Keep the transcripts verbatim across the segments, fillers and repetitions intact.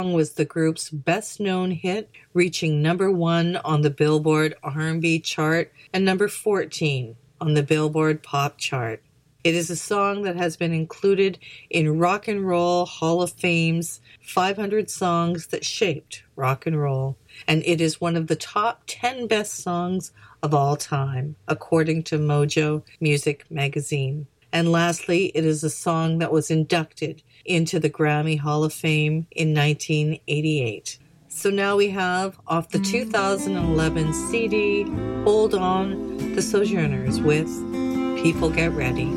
was the group's best-known hit, reaching number one on the Billboard R and B chart and number fourteen on the Billboard Pop chart. It is a song that has been included in Rock and Roll Hall of Fame's five hundred Songs That Shaped Rock and Roll, and it is one of the top ten best songs of all time, according to Mojo Music magazine. And lastly, it is a song that was inducted into the Grammy Hall of Fame in nineteen eighty-eight. So now we have, off the two thousand eleven C D, Hold On, The Sojourners with People Get Ready.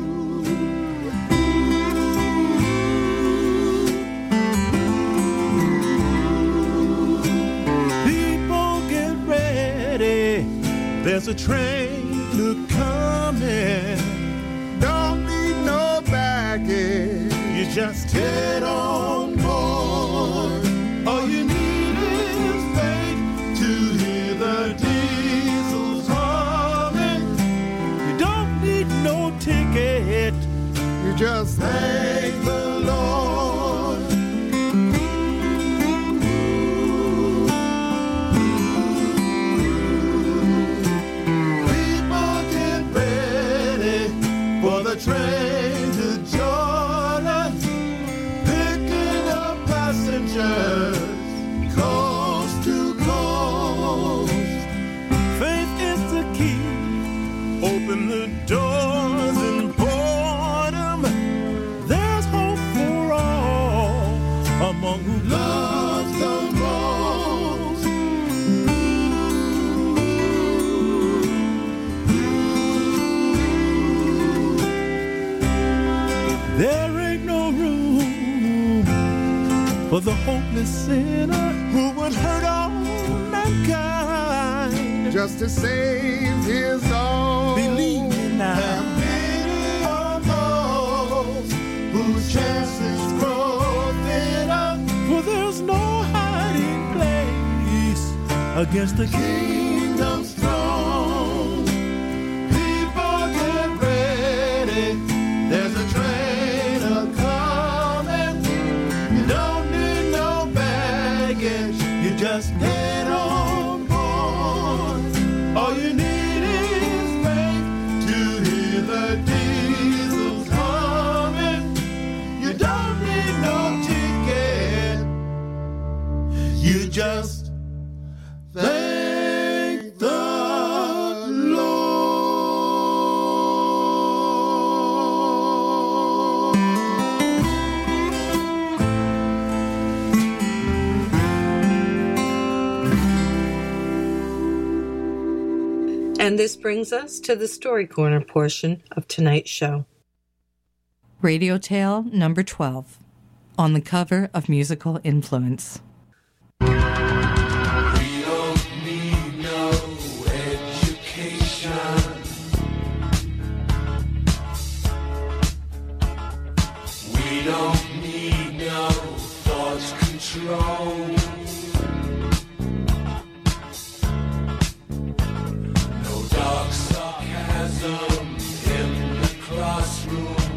There's a train to coming. Don't need no baggage. You just head on board. All you need is faith to hear the diesels humming. You don't need no ticket. You just thank the Lord. Train to Georgia, picking up passengers coast to coast. Faith is the key, open the doors and boredom. There's hope for all among who loves the There ain't no room for the hopeless sinner who would hurt all mankind just to save his own. Believe me now. Have pity on those whose chances grow thinner, for there's no hiding place against the kingdom's throne. People get ready. There's a train. Just get on board. All you need is faith to hear the diesels humming. You don't need no ticket. You just thank the Lord. And this brings us to the Story Corner portion of tonight's show. Radio Tale number twelve, on the cover of Musical Influence. We don't need no education. We don't need no thought control. Dark sarcasm in the classroom.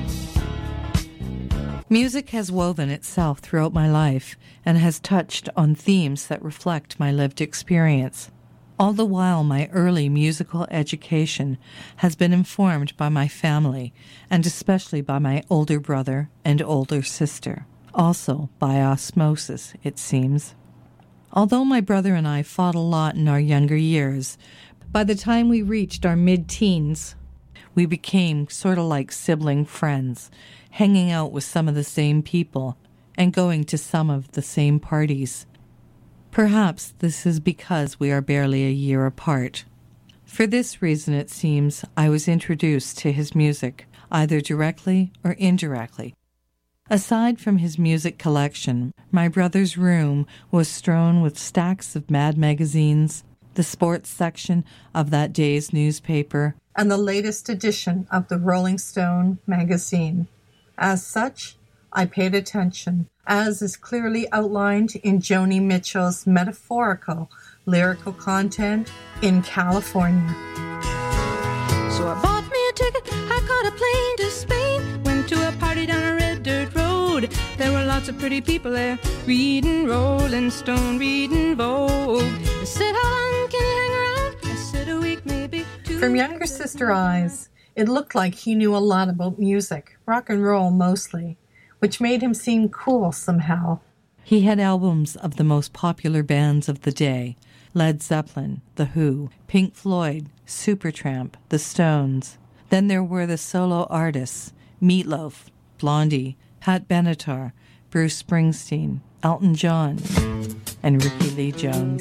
Music has woven itself throughout my life and has touched on themes that reflect my lived experience. All the while, my early musical education has been informed by my family, and especially by my older brother and older sister. Also by osmosis, it seems. Although my brother and I fought a lot in our younger years, by the time we reached our mid-teens, we became sort of like sibling friends, hanging out with some of the same people and going to some of the same parties. Perhaps this is because we are barely a year apart. For this reason, it seems, I was introduced to his music, either directly or indirectly. Aside from his music collection, my brother's room was strewn with stacks of Mad magazines, the sports section of that day's newspaper, and the latest edition of the Rolling Stone magazine. As such, I paid attention, as is clearly outlined in Joni Mitchell's metaphorical lyrical content in California. So I bought me a ticket, I caught a plane to Spain, went to a party down a red dirt road. There were lots lots of pretty people there, reading Rolling Stone, reading Vogue. I said, how long can you hang around? I said, a week, maybe two. From Younger Sister Eyes, it looked like he knew a lot about music, rock and roll mostly, which made him seem cool somehow. He had albums of the most popular bands of the day: Led Zeppelin, The Who, Pink Floyd, Supertramp, The Stones. Then there were the solo artists: Meatloaf, Blondie, Pat Benatar, Bruce Springsteen, Elton John, and Ricky Lee Jones.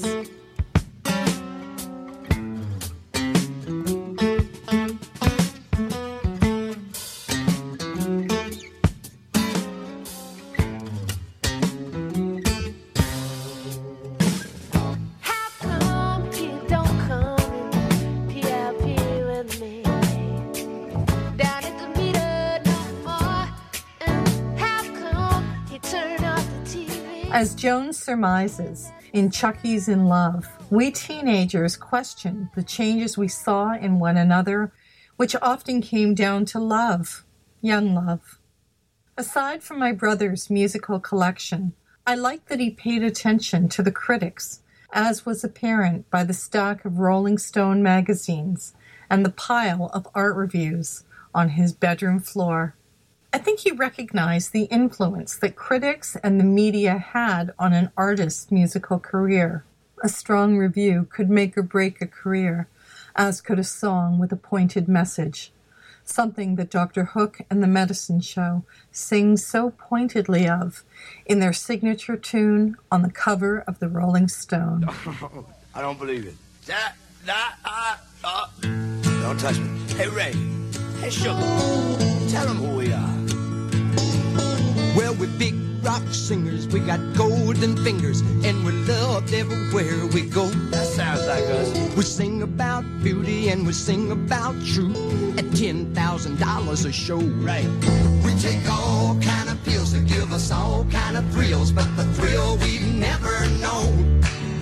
As Jones surmises in Chucky's in Love, we teenagers questioned the changes we saw in one another, which often came down to love, young love. Aside from my brother's musical collection, I liked that he paid attention to the critics, as was apparent by the stack of Rolling Stone magazines and the pile of art reviews on his bedroom floor. I think he recognized the influence that critics and the media had on an artist's musical career. A strong review could make or break a career, as could a song with a pointed message, something that Doctor Hook and the Medicine Show sing so pointedly of in their signature tune on the cover of the Rolling Stone. Oh, I don't believe it. That, that, uh, uh. Don't touch me. Hey, Ray. Hey, Sugar. Tell them who we are. Well, we're big rock singers, we got golden fingers, and we're loved everywhere we go. That sounds like us. We sing about beauty and we sing about truth at ten thousand dollars a show. Right. We take all kind of pills to give us all kind of thrills, but the thrill we've never known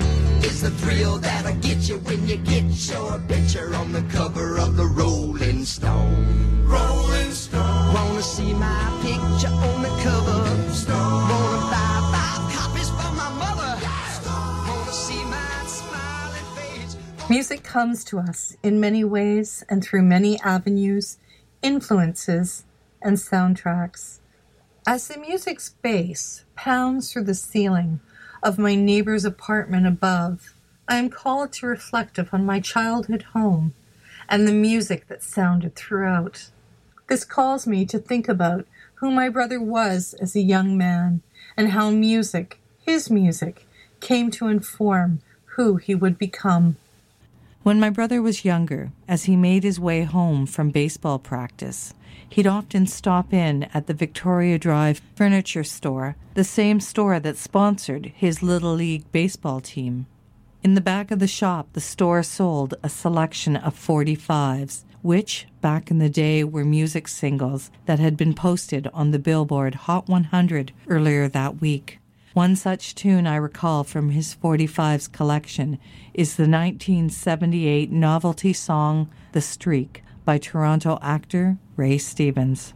is the thrill that'll get you when you get your picture on the cover of the Rolling Stone. Rolling Stone. Wanna see my picture on the cover? Stone. Wanna buy five copies for my mother? Stone. Wanna see my smiling face? Music comes to us in many ways and through many avenues, influences, and soundtracks. As the music's bass pounds through the ceiling of my neighbor's apartment above, I am called to reflect upon my childhood home and the music that sounded throughout. This calls me to think about who my brother was as a young man and how music, his music, came to inform who he would become. When my brother was younger, as he made his way home from baseball practice, he'd often stop in at the Victoria Drive furniture store, the same store that sponsored his Little League baseball team. In the back of the shop, the store sold a selection of forty-fives, which, back in the day, were music singles that had been posted on the Billboard Hot one hundred earlier that week. One such tune I recall from his forty-fives collection is the nineteen seventy-eight novelty song The Streak by Toronto actor Ray Stevens.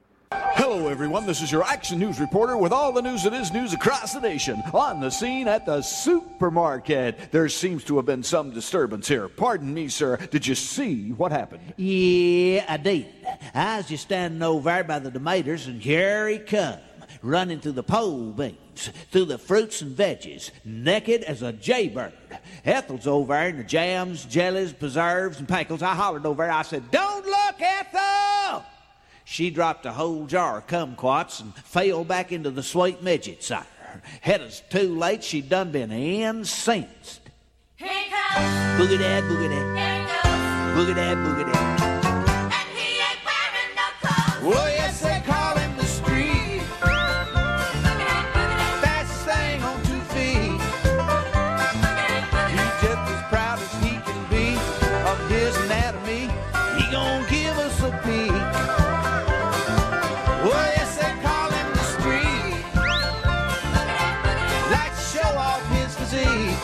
Hello, everyone. This is your Action News reporter with all the news that is news across the nation. On the scene at the supermarket. There seems to have been some disturbance here. Pardon me, sir. Did you see what happened? Yeah, I did. I was just standing over there by the tomatoes, and here he come, running through the pole beans, through the fruits and veggies, naked as a jaybird. Ethel's over there in the jams, jellies, preserves, and pickles. I hollered over there. I said, "Don't look, Ethel!" She dropped a whole jar of kumquats and fell back into the sweet midget cider. Had us too late, she'd done been incensed. Here he comes. Boogie dad, boogie dad. Here he goes. Boogie dad, boogie dad. And he ain't wearing no clothes. Oh, yes, they call him the Streak. Fastest thing on two feet. He's just as proud as he can be of his anatomy. He gon' give us a peek. Oh, yes, they call him the Streak. Like to show off his physique.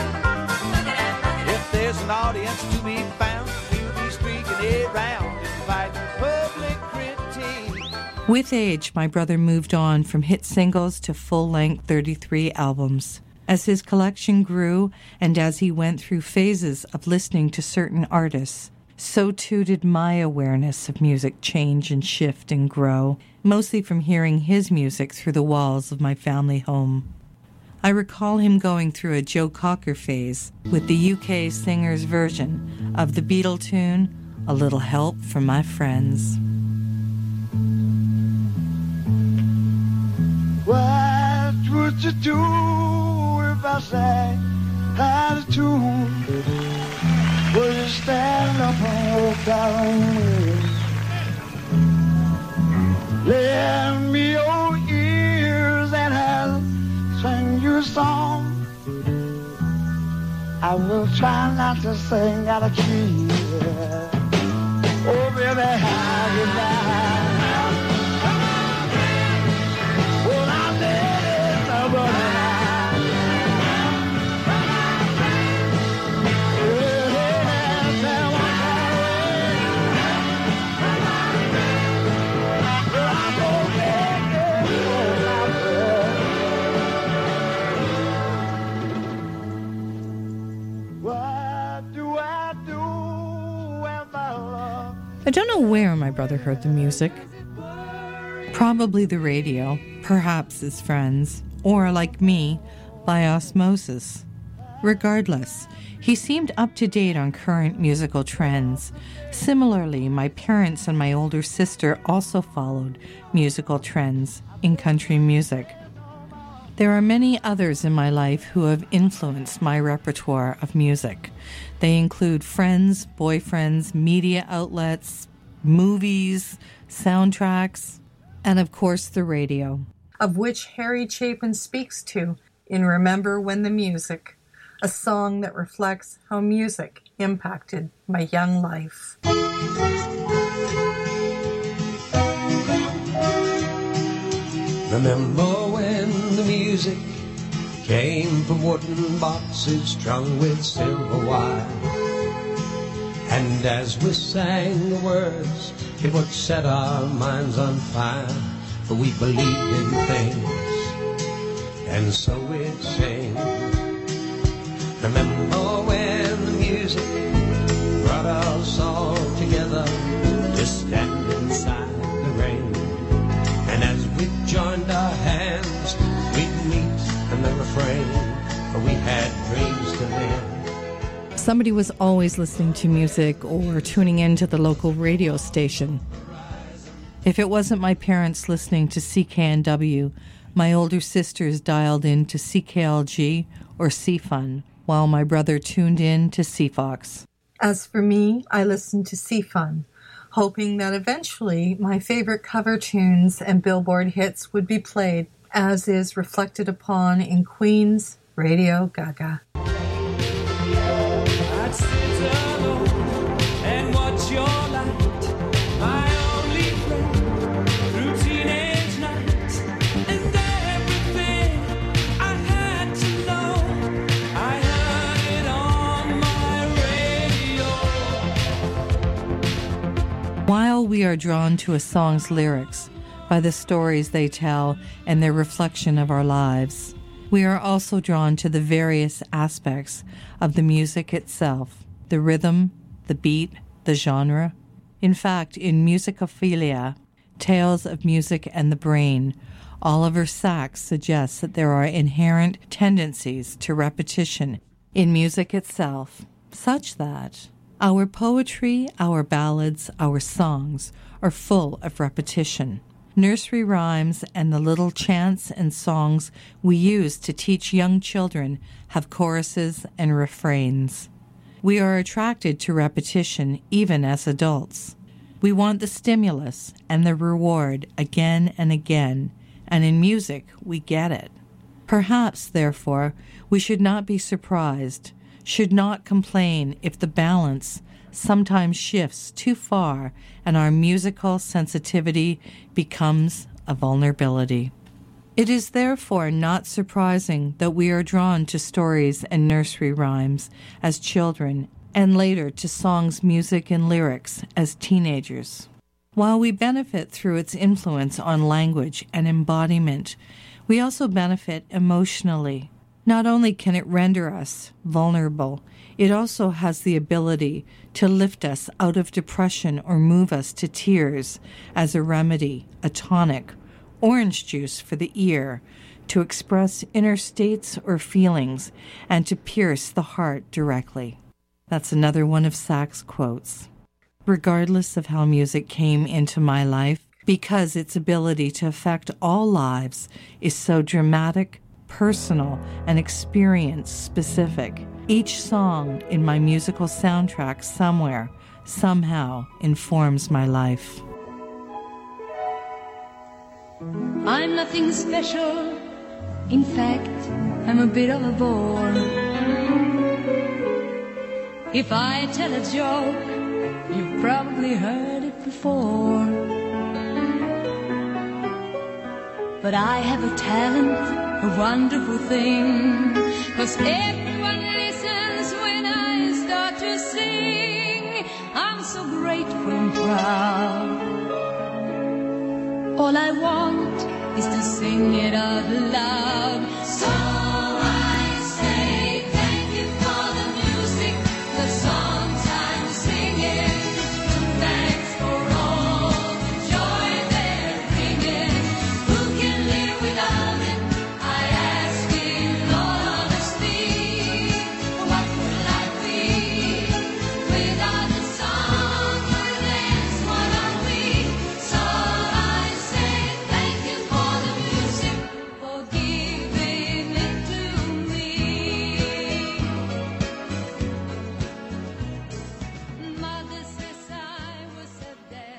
If there's an audience to be found, he'll be streaking it round and fighting public critique. With age, my brother moved on from hit singles to full-length thirty-three albums. As his collection grew, and as he went through phases of listening to certain artists, so too did my awareness of music change and shift and grow, mostly from hearing his music through the walls of my family home. I recall him going through a Joe Cocker phase with the U K singer's version of the Beatle tune, A Little Help from My Friends. What would you do if I sang out of tune? Would you stand up and walk down with me? Lend me your ears and I'll sing you a song. I will try not to sing out of key. Oh, baby, how you now? I don't know where my brother heard the music. Probably the radio, perhaps his friends, or, like me, by osmosis. Regardless, he seemed up to date on current musical trends. Similarly, my parents and my older sister also followed musical trends in country music. There are many others in my life who have influenced my repertoire of music. They include friends, boyfriends, media outlets, movies, soundtracks, and of course the radio. Of which Harry Chapin speaks to in Remember When the Music, a song that reflects how music impacted my young life. Remember when the music came from wooden boxes strung with silver wire, and as we sang the words, it would set our minds on fire, for we believed in things, and so we'd sing. Remember when the music brought us all together to stand inside the rain, and as we joined our hands, we'd meet and the refrain, for we had dreams to live. Somebody was always listening to music or tuning in to the local radio station. If it wasn't my parents listening to C K N W, my older sisters dialed in to C K L G or C Fun, while my brother tuned in to C Fox. As for me, I listened to C Fun, hoping that eventually my favorite cover tunes and Billboard hits would be played, as is reflected upon in Queen's Radio Gaga. I'd sit alone and watch your light, my only friend through teenage nights, and everything I had to know, I heard it on my radio. While we are drawn to a song's lyrics by the stories they tell and their reflection of our lives, we are also drawn to the various aspects of the music itself, the rhythm, the beat, the genre. In fact, in Musicophilia, Tales of Music and the Brain, Oliver Sacks suggests that there are inherent tendencies to repetition in music itself, such that our poetry, our ballads, our songs are full of repetition. Nursery rhymes and the little chants and songs we use to teach young children have choruses and refrains. We are attracted to repetition even as adults. We want the stimulus and the reward again and again, and in music we get it. Perhaps, therefore, we should not be surprised, should not complain if the balance sometimes shifts too far and our musical sensitivity becomes a vulnerability. It is therefore not surprising that we are drawn to stories and nursery rhymes as children and later to songs, music, and lyrics as teenagers. While we benefit through its influence on language and embodiment, we also benefit emotionally. Not only can it render us vulnerable, it also has the ability to lift us out of depression or move us to tears as a remedy, a tonic, orange juice for the ear, to express inner states or feelings, and to pierce the heart directly. That's another one of Sachs' quotes. Regardless of how music came into my life, because its ability to affect all lives is so dramatic, personal, and experience-specific, each song in my musical soundtrack somewhere, somehow, informs my life. I'm nothing special. In fact, I'm a bit of a bore. If I tell a joke, you've probably heard it before. But I have a talent, a wonderful thing, 'cause everyone listens when I start to sing. I'm so grateful and proud. All I want is to sing it out loud. So I say thank you for the music, the songs I'm singing. Thanks for all the joy they're bringing. Who can live without it? I ask in all honesty. What would life be without the song or dance? What are we? So I say thank you for the music, for giving it to me. Mother says I was a dead.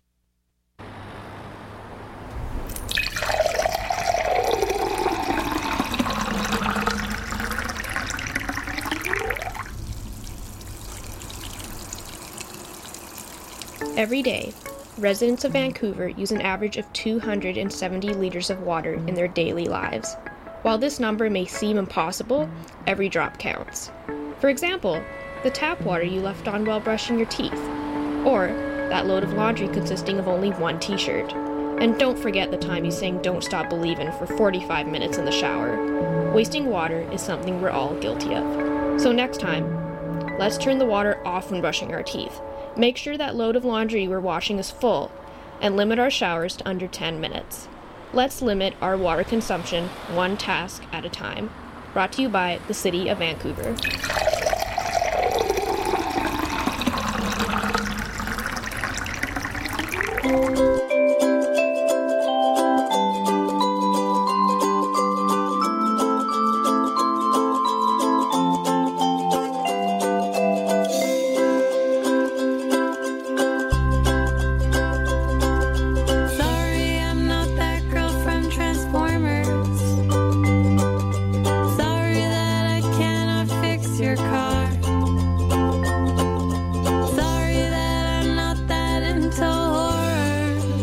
Every day, residents of Vancouver use an average of two hundred seventy liters of water in their daily lives. While this number may seem impossible, every drop counts. For example, the tap water you left on while brushing your teeth, or that load of laundry consisting of only one t-shirt. And don't forget the time you sang Don't Stop Believin' for forty-five minutes in the shower. Wasting water is something we're all guilty of. So next time, let's turn the water off when brushing our teeth. Make sure that load of laundry we're washing is full, and limit our showers to under ten minutes. Let's limit our water consumption one task at a time. Brought to you by the City of Vancouver. Sorry, I'm not that girl from Transformers. Sorry that I cannot fix your car. Sorry that I'm not that into horror.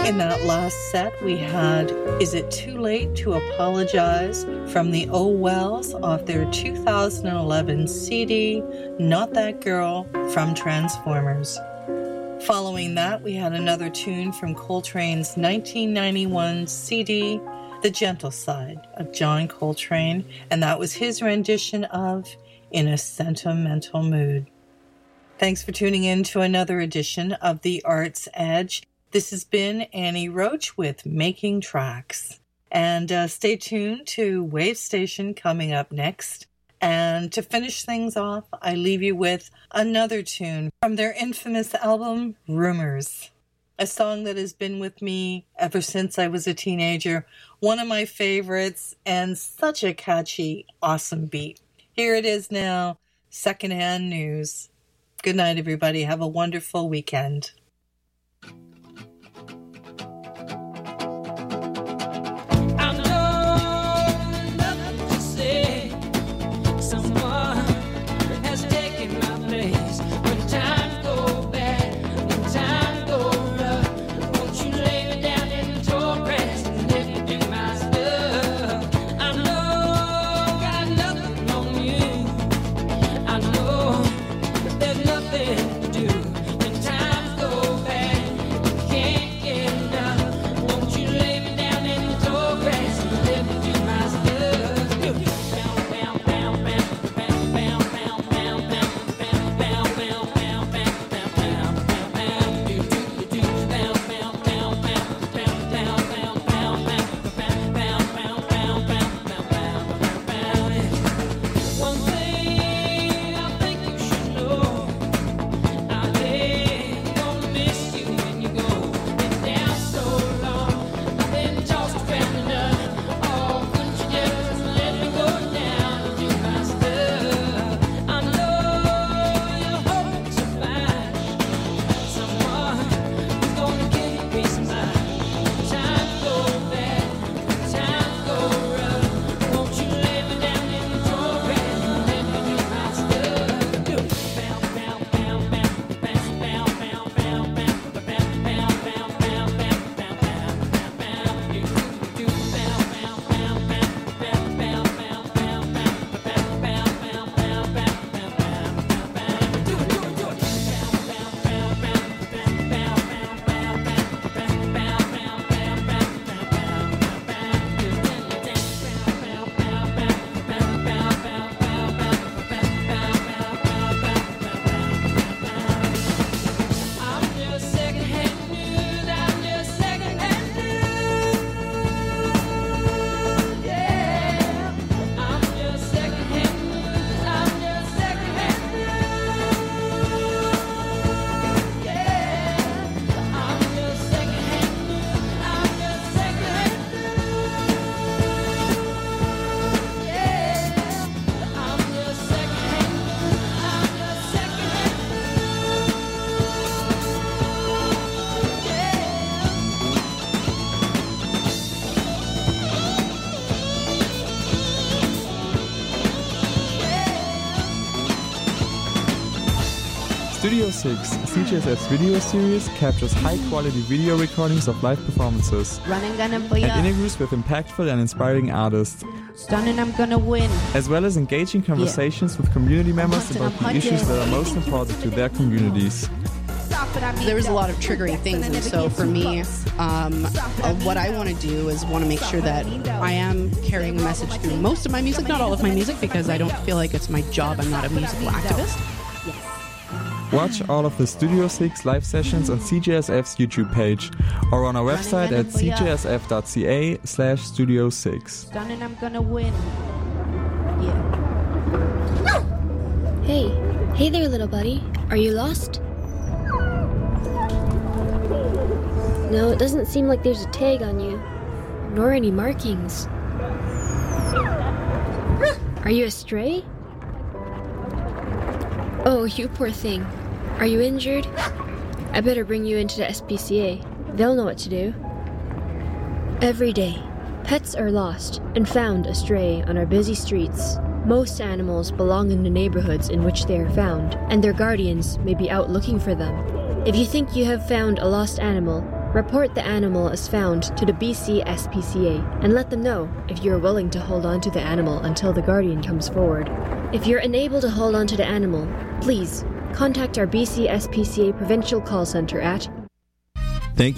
In that last set, we had Is It Too Late to Apologize from the Oh Wells off their two thousand eleven C D, Not That Girl from Transformers. Following that, we had another tune from Coltrane's nineteen ninety-one C D, The Gentle Side of John Coltrane, and that was his rendition of In a Sentimental Mood. Thanks for tuning in to another edition of The Arts Edge. This has been Annie Roach with Making Tracks. And uh, stay tuned to Wave Station coming up next. And to finish things off, I leave you with another tune from their infamous album, Rumors. A song that has been with me ever since I was a teenager. One of my favorites and such a catchy, awesome beat. Here it is now, Secondhand News. Good night, everybody. Have a wonderful weekend. Studio six, C G S F's video series, captures high-quality video recordings of live performances Running, gonna for and ya. interviews with impactful and inspiring artists, Stunning, I'm gonna win. as well as engaging conversations with community members about the issues that are most important to their communities. There was a lot of triggering things, and so for me, um, uh, what I want to do is want to make sure that I am carrying a message through most of my music, not all of my music, because I don't feel like it's my job. I'm not a musical activist. Watch all of the Studio six live sessions on C G S F's YouTube page or on our website at c g s f dot c a slash studio six. Stunning, I'm gonna win. Hey, hey there, little buddy. Are you lost? No, it doesn't seem like there's a tag on you, nor any markings. Are you a stray? Oh, you poor thing. Are you injured? I better bring you into the S P C A. They'll know what to do. Every day, pets are lost and found astray on our busy streets. Most animals belong in the neighborhoods in which they are found, and their guardians may be out looking for them. If you think you have found a lost animal, report the animal as found to the B C S P C A and let them know if you are willing to hold on to the animal until the guardian comes forward. If you're unable to hold on to the animal, please contact our B C S P C A Provincial Call Center at